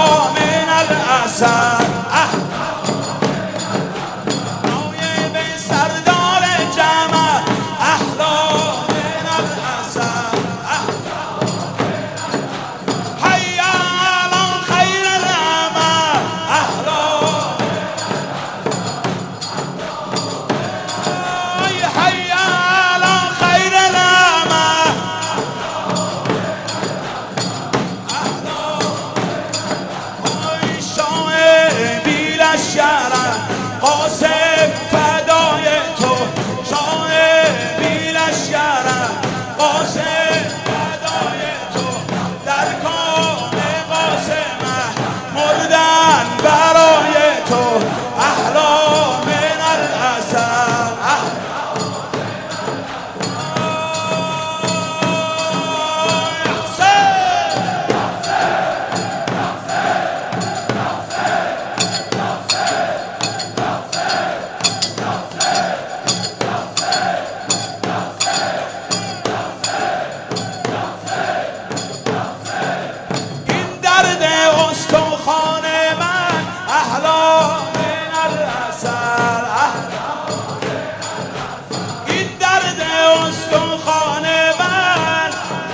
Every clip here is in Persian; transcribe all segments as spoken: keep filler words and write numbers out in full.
من الاسد نایب سردار جمع احلا من الاسد حی علی خیر العمل احلا حی علی خیر العمل قاسم فدای تو شاه بی لشکرم قاسم فدای تو در کام قاسم مردن برای تو احلا من الاسد استخوان من احلا من الاسد این درد استخوان من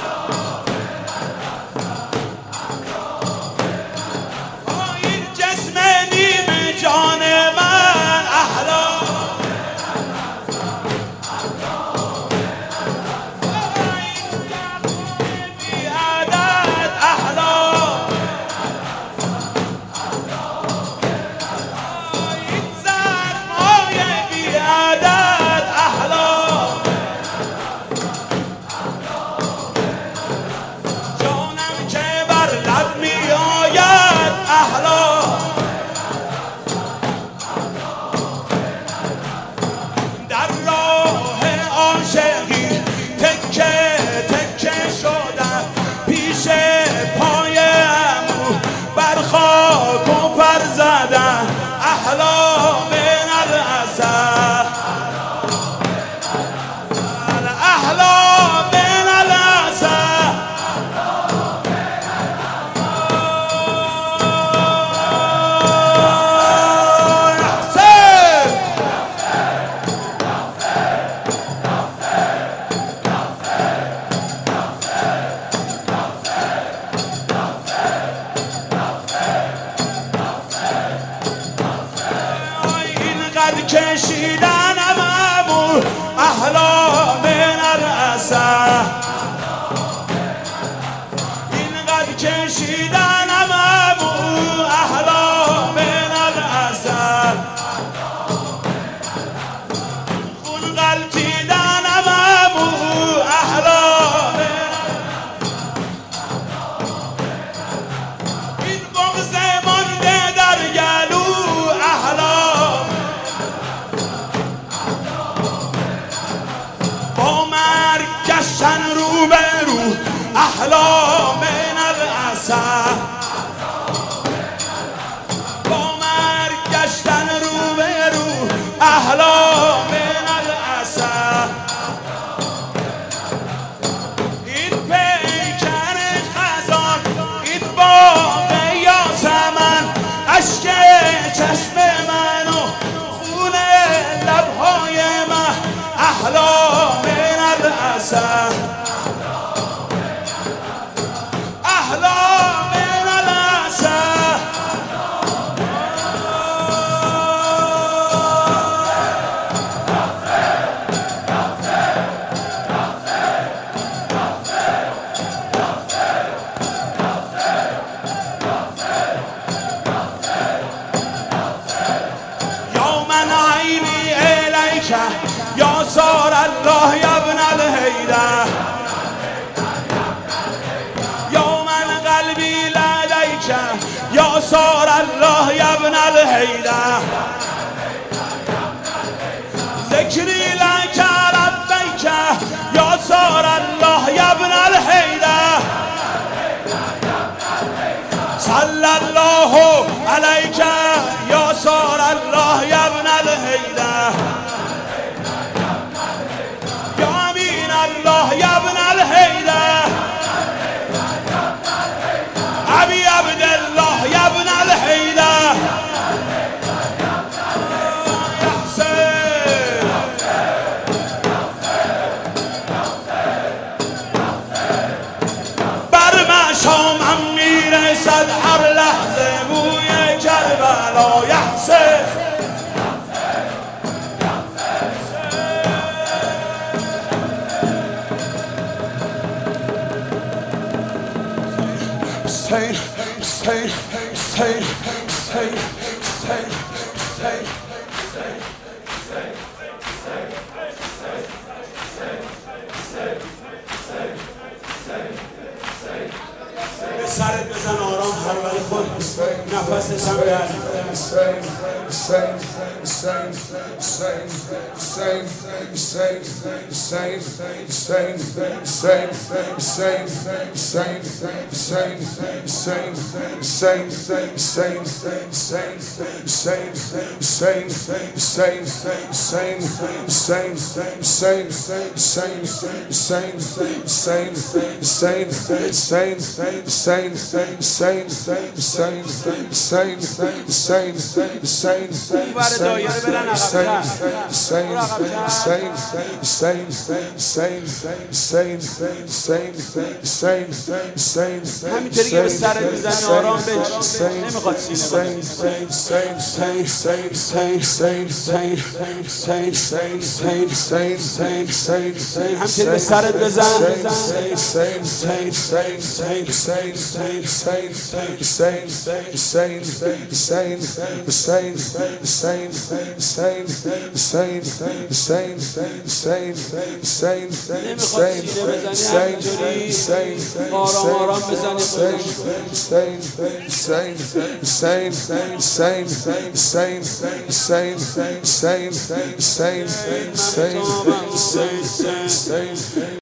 این جسم نیم جان من احلا بی عدد احلا پای امو بر خاک و پر زدن احلا من الاسد احلا من الاسد کشیدن امو احلا من الاسد اینقدر کشیدن امو احلا من الاسد خون غلطیدن امو احلا من این بغض مانده در گلو احلا گشتن رو به رو احلا من الاسد با مرگ گشتن رو به رو احلا من الاسد این پیکر خزان این باغ یاسمن اشک چشم من و خون لبهای من احلا من الاسد احلا من الاسد یا من عینی الیک یا سار الله یا ابن الهیدر یا من قلبی لدیک یا سار الله یا ابن الهیدر ذکری لک ربیک یا سار الله یا ابن الهیدر صلی الله علیک یا سار الله یا ابن الهیدر یا امین الله یا ابن الهیدر ابی عبدالله یا حسین حسین حسین حسین به سرت بزن آرام پرور خود نفسش هم گرد Sane, sane, sane, sane, sane, sane, sane, sane, sane, sane, همینطوری که به سرت میزنی آرام بش نمیخواد سینه همینطوری به سرت بزن Sane, sane, sane, sane, sane, sane, sane, sane, sane, sane, sane, sane, sane, sane, نمیخواد سینه بزنی همینطوری آرام آرام بزنی خودش